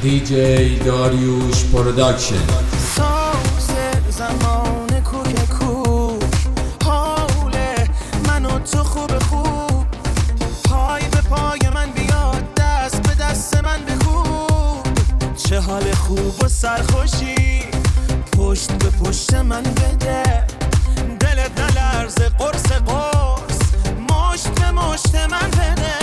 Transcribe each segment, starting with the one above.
دیجی داریوش پروداکشن. ساز زمان کوک کوک، حال من و تو خوب خوب، پای به پای من بیاد، دست به دست من بکوب. چه حال خوب و سرخوشی پشت به پشت من بده، دلت نلرزه قرص قرص مشت به مشت من بده.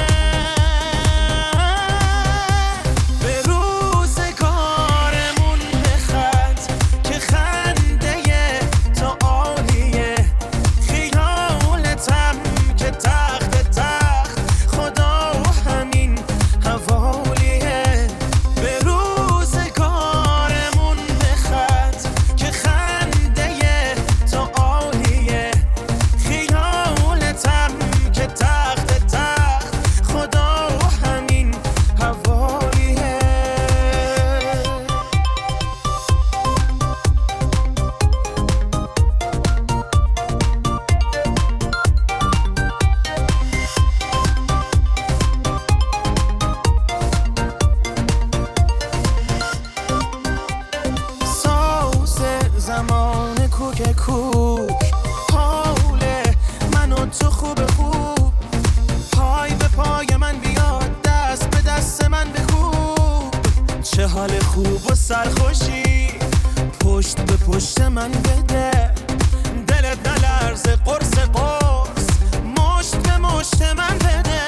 زمان کوک کوک، حال من و تو خوب خوب، پای به پای من بیاد، دست به دست من بکوب. چه حال خوب و سرخوشی پشت به پشت من بده، دلت نلرزه قرص قرص مشت به مشت من بده.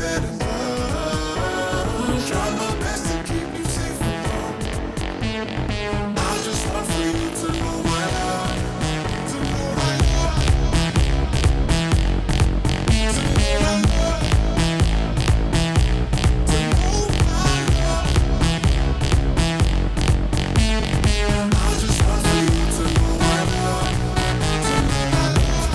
better love. Try my best to keep you safe from harm. I just want for you to know my love, to know my love, to know my love, to know my love. I just want for you to know my love, to know my love.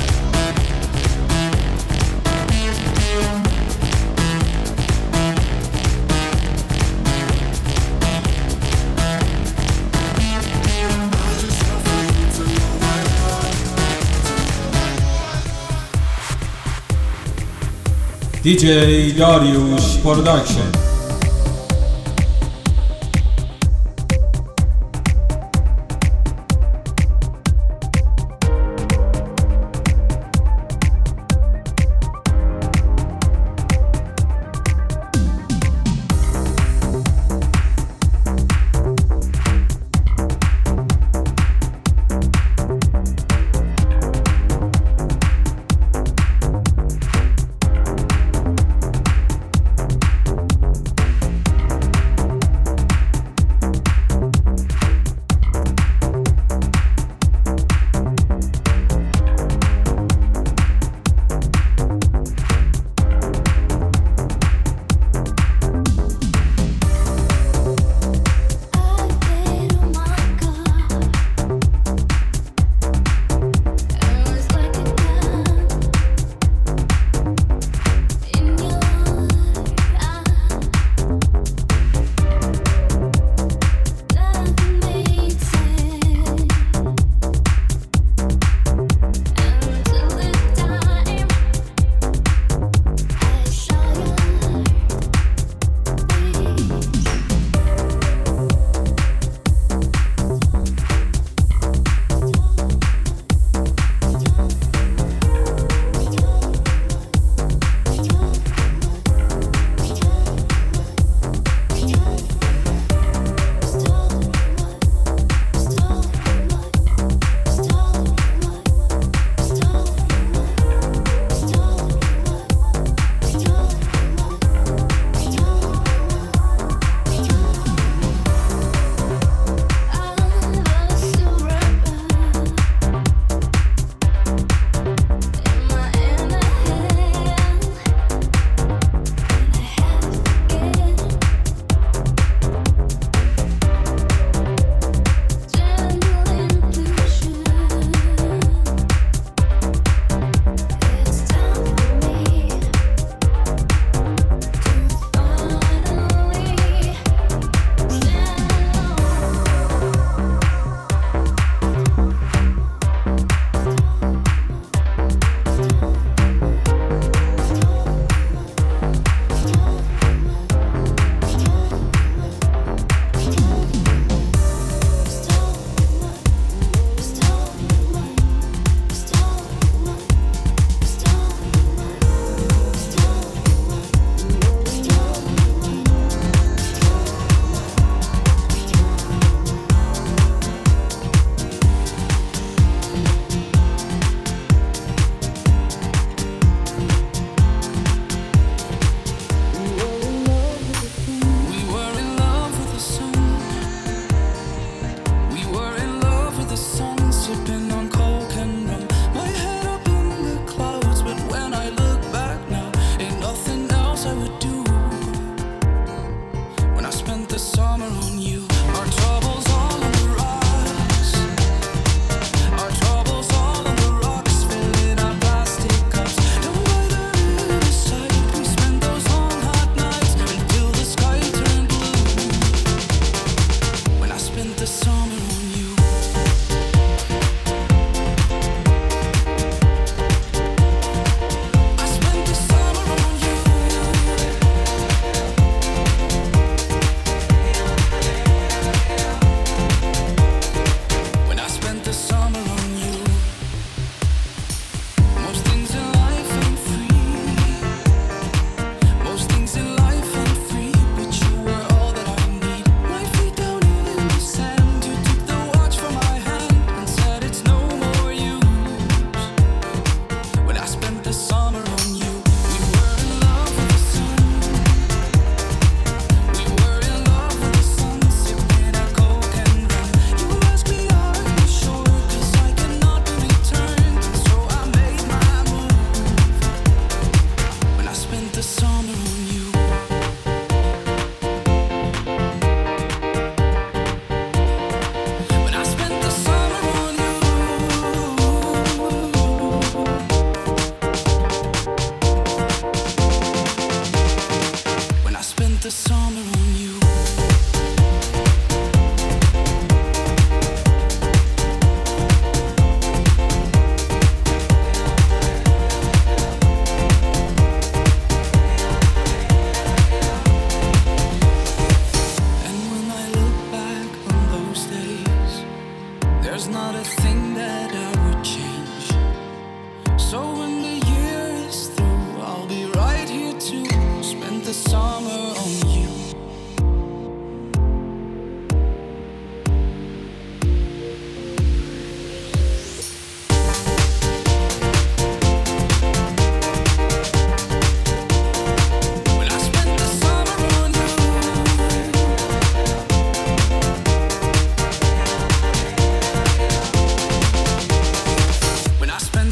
DJ Dariush Production.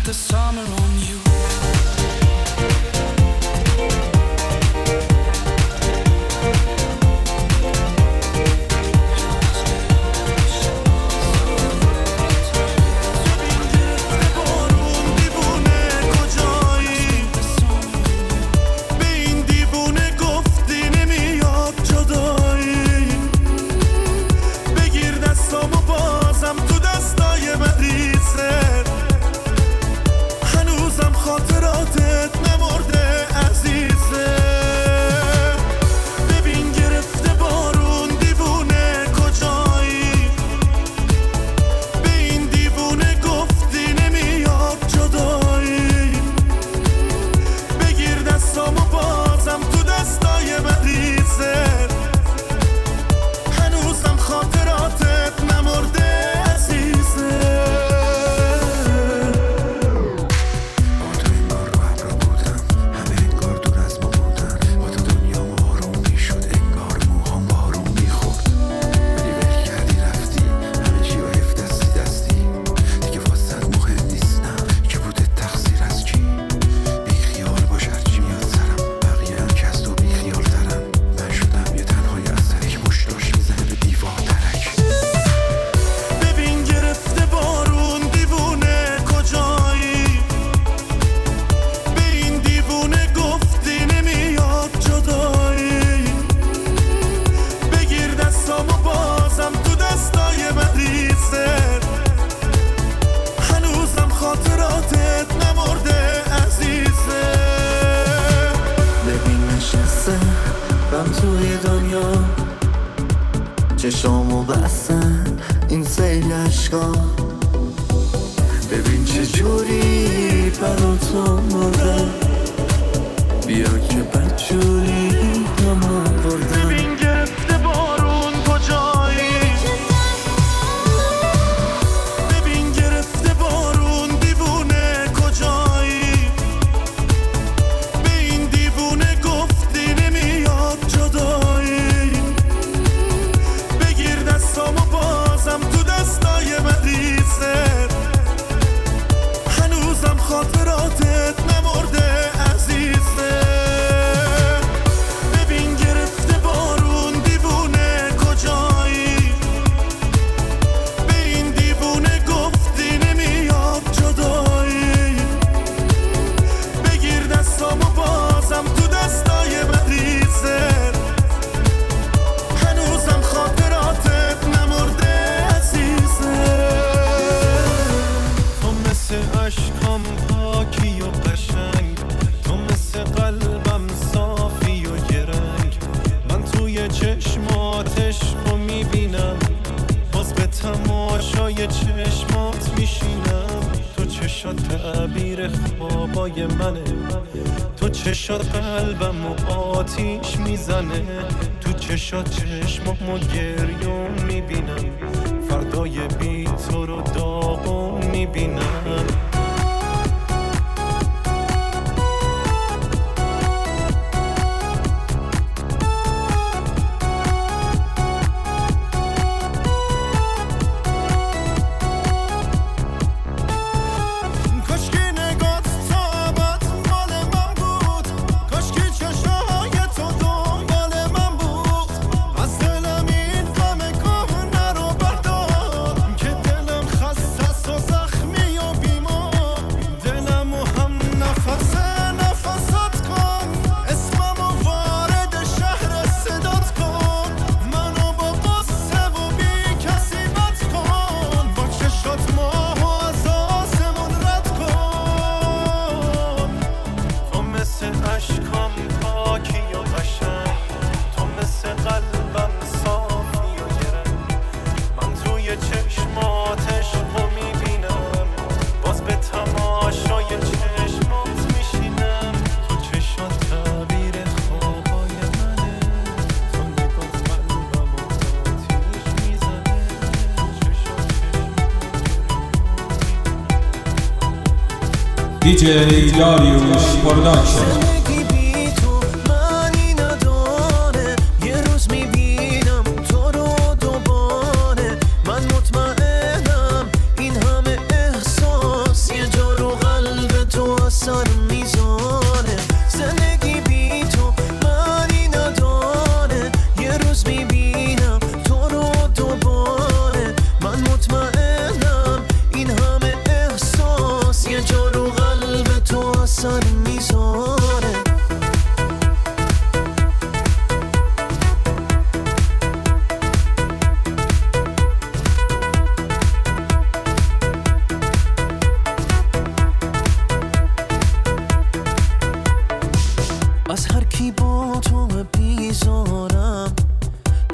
the summer on you. توی دنیا چشامو بستن این سیل عشقا ببین چه جوری برا تو مردم بیا که بدجوری همه بردم ببین گرفته بارون کجایی ببین گرفته بارون دیوونه کجایی به این دیوونه گفتی نمیاد جدایی بگیر دستامو بازم تو دستای مریضه هنوزم خاطراتت نمرده عزیزه ببین گرفته بارون دیوونه کجایی به این دیوونه گفتی نمیاد جدایی بگیر دستامو بازم تو دستای مریضه هنوزم خاطراتت نمرده عزیزه تو مثل عشقم پاکی و قشنگ تو مثل قلبم صافی و گرنگ من توی چشماتش رو میبینم باز به تماشای چشمات میشینم تو چشات تعبیر خوابای منه تو چشات قلبم و آتیش میزنه تو چشات چشمامو گریون میبینم فردای بی تو رو داغون میبینم DJ Darius Production. من مطمئنم این همه احساس یه جا رو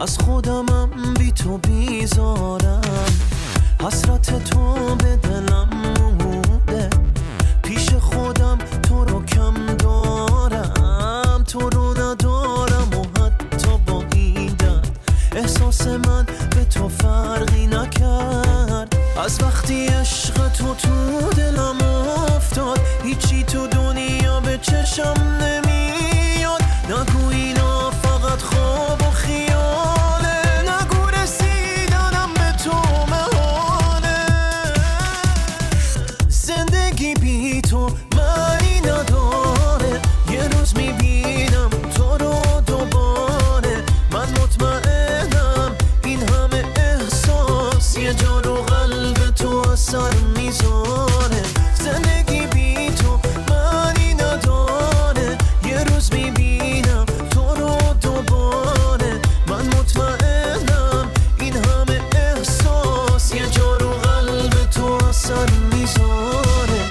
از خودمم بی تو بیزارم، حسرت تو به دلم موده، پیش خودم تو رو کم دارم، تو رو ندارم و حتی با این درد احساس من به تو فرقی نکرد. از وقتی عشق تو دلم افتاد، هیچی تو دنیا به چشم نمیاد. نگو اینا فقط خواب و خیاله، نگو رسیدنم به تو محاله. زندگی بی تو معنی نداره، یه روز میبینم تو رو دوباره. من مطمئنم این همه احساس یه جا رو قلب تو اثر میذاره. زندگی بی تو معنی نداره، یه روز میبینم تو رو دوباره. من مطمئنم این همه احساس یه جا رو قلب تو اثر میذاره.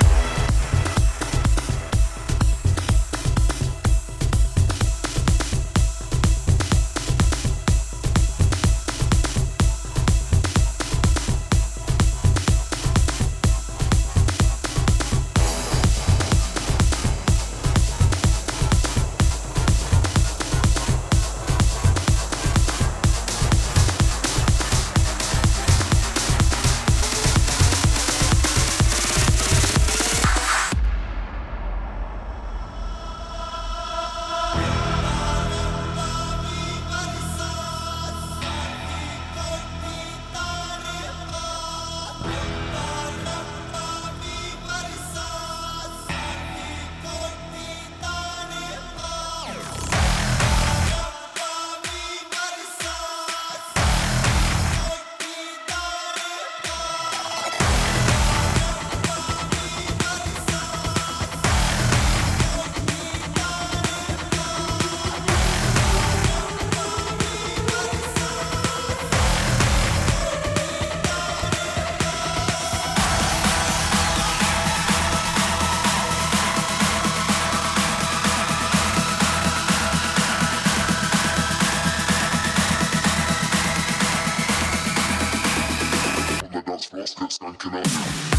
That's Ross gets skanking out.